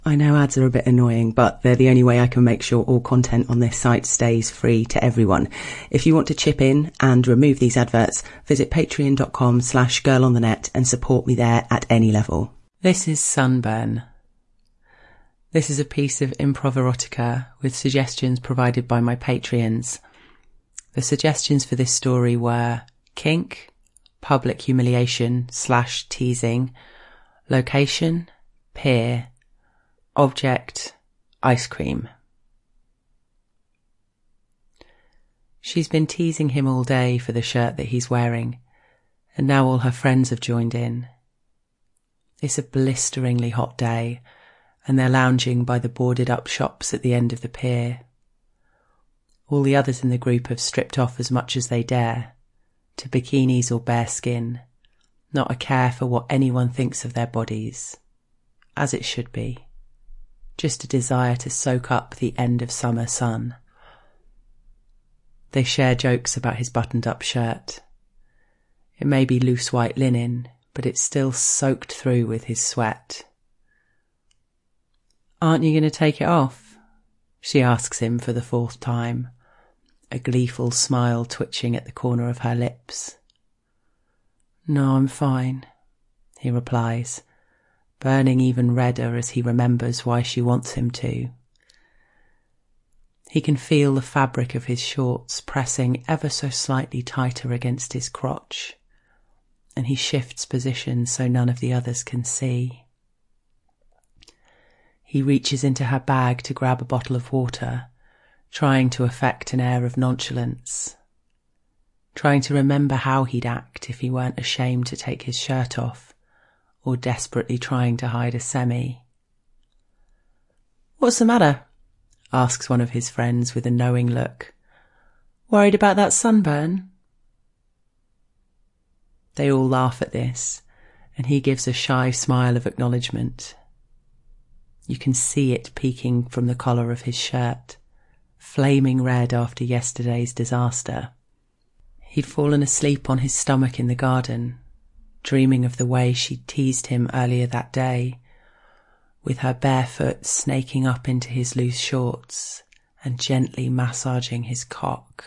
I know ads are a bit annoying, but they're the only way I can make sure all content on this site stays free to everyone. If you want to chip in and remove these adverts, visit patreon.com/girlonthenet and support me there at any level. This is Sunburn. This is a piece of improv erotica with suggestions provided by my Patreons. The suggestions for this story were kink, public humiliation/teasing, location, peer, object, ice cream. She's been teasing him all day for the shirt that he's wearing, and now all her friends have joined in. It's a blisteringly hot day, and they're lounging by the boarded-up shops at the end of the pier. All the others in the group have stripped off as much as they dare, to bikinis or bare skin, not a care for what anyone thinks of their bodies, as it should be. Just a desire to soak up the end of summer sun. They share jokes about his buttoned-up shirt. It may be loose white linen, but it's still soaked through with his sweat. "Aren't you going to take it off?" she asks him for the fourth time, a gleeful smile twitching at the corner of her lips. "No, I'm fine," he replies, burning even redder as he remembers why she wants him to. He can feel the fabric of his shorts pressing ever so slightly tighter against his crotch, and he shifts position so none of the others can see. He reaches into her bag to grab a bottle of water, trying to affect an air of nonchalance, trying to remember how he'd act if he weren't ashamed to take his shirt off, or desperately trying to hide a semi. "What's the matter?" asks one of his friends with a knowing look. "Worried about that sunburn?" They all laugh at this, and he gives a shy smile of acknowledgement. You can see it peeking from the collar of his shirt, flaming red after yesterday's disaster. He'd fallen asleep on his stomach in the garden, dreaming of the way she'd teased him earlier that day, with her bare foot snaking up into his loose shorts and gently massaging his cock.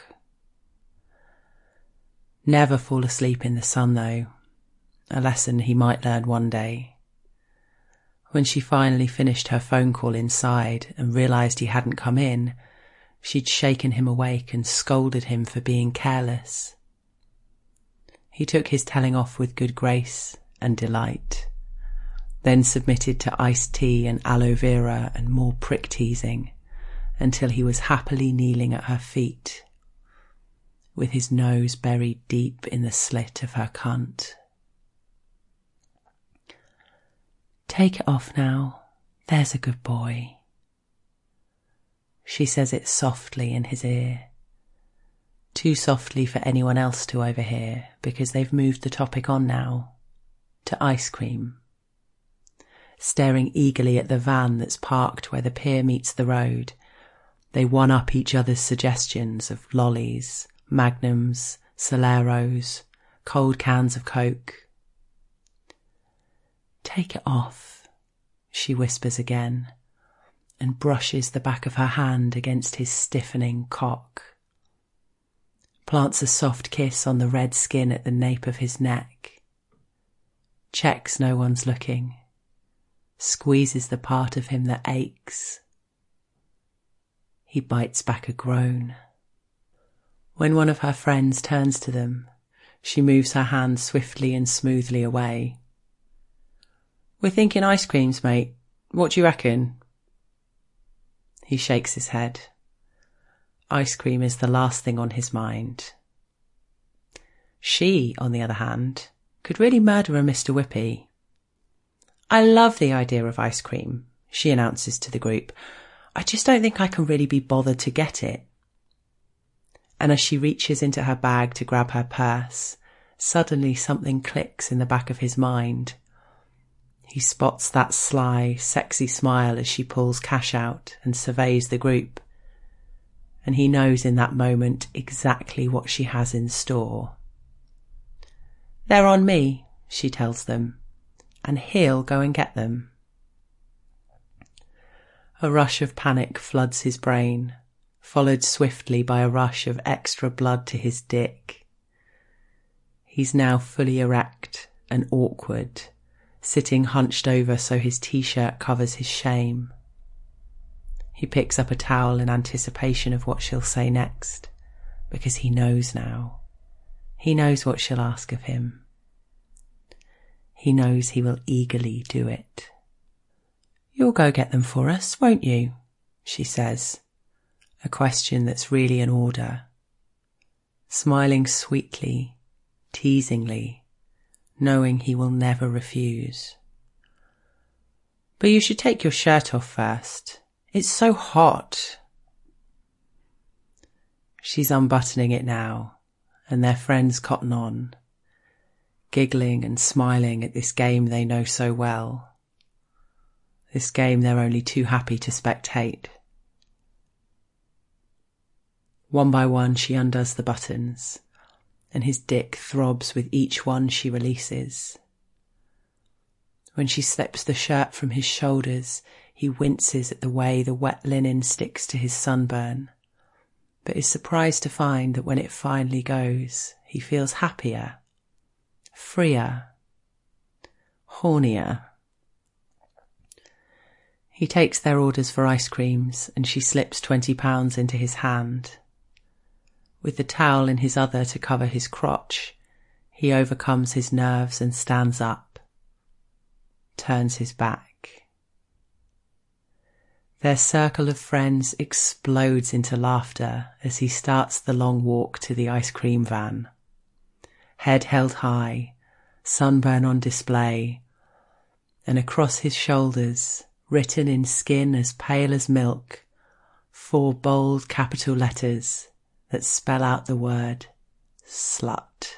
Never fall asleep in the sun, though, a lesson he might learn one day. When she finally finished her phone call inside and realised he hadn't come in, she'd shaken him awake and scolded him for being careless. He took his telling off with good grace and delight, then submitted to iced tea and aloe vera and more prick teasing until he was happily kneeling at her feet, with his nose buried deep in the slit of her cunt. "Take it off now, there's a good boy." She says it softly in his ear. Too softly for anyone else to overhear, because they've moved the topic on now, to ice cream. Staring eagerly at the van that's parked where the pier meets the road, they one-up each other's suggestions of lollies, magnums, Soleros, cold cans of Coke. "Take it off," she whispers again, and brushes the back of her hand against his stiffening cock. Plants a soft kiss on the red skin at the nape of his neck. Checks no one's looking. Squeezes the part of him that aches. He bites back a groan. When one of her friends turns to them, she moves her hand swiftly and smoothly away. "We're thinking ice creams, mate. What do you reckon?" He shakes his head. Ice cream is the last thing on his mind. She, on the other hand, could really murder a Mr. Whippy. "I love the idea of ice cream," she announces to the group. "I just don't think I can really be bothered to get it." And as she reaches into her bag to grab her purse, suddenly something clicks in the back of his mind. He spots that sly, sexy smile as she pulls cash out and surveys the group. And he knows in that moment exactly what she has in store. "They're on me," she tells them, "and he'll go and get them." A rush of panic floods his brain, followed swiftly by a rush of extra blood to his dick. He's now fully erect and awkward, sitting hunched over so his t-shirt covers his shame. He picks up a towel in anticipation of what she'll say next, because he knows now. He knows what she'll ask of him. He knows he will eagerly do it. "You'll go get them for us, won't you?" she says, a question that's really an order. Smiling sweetly, teasingly, knowing he will never refuse. "But you should take your shirt off first. It's so hot." She's unbuttoning it now, and their friends cotton on, giggling and smiling at this game they know so well. This game they're only too happy to spectate. One by one she undoes the buttons, and his dick throbs with each one she releases. When she slips the shirt from his shoulders, he winces at the way the wet linen sticks to his sunburn, but is surprised to find that when it finally goes, he feels happier, freer, hornier. He takes their orders for ice creams, and she slips £20 into his hand. With the towel in his other to cover his crotch, he overcomes his nerves and stands up, turns his back. Their circle of friends explodes into laughter as he starts the long walk to the ice cream van. Head held high, sunburn on display, and across his shoulders, written in skin as pale as milk, 4 bold capital letters that spell out the word slut.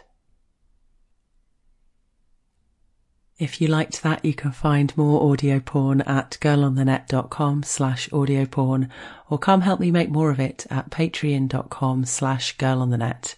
If you liked that, you can find more audio porn at girlonthenet.com/audio porn, or come help me make more of it at patreon.com/girlonthenet,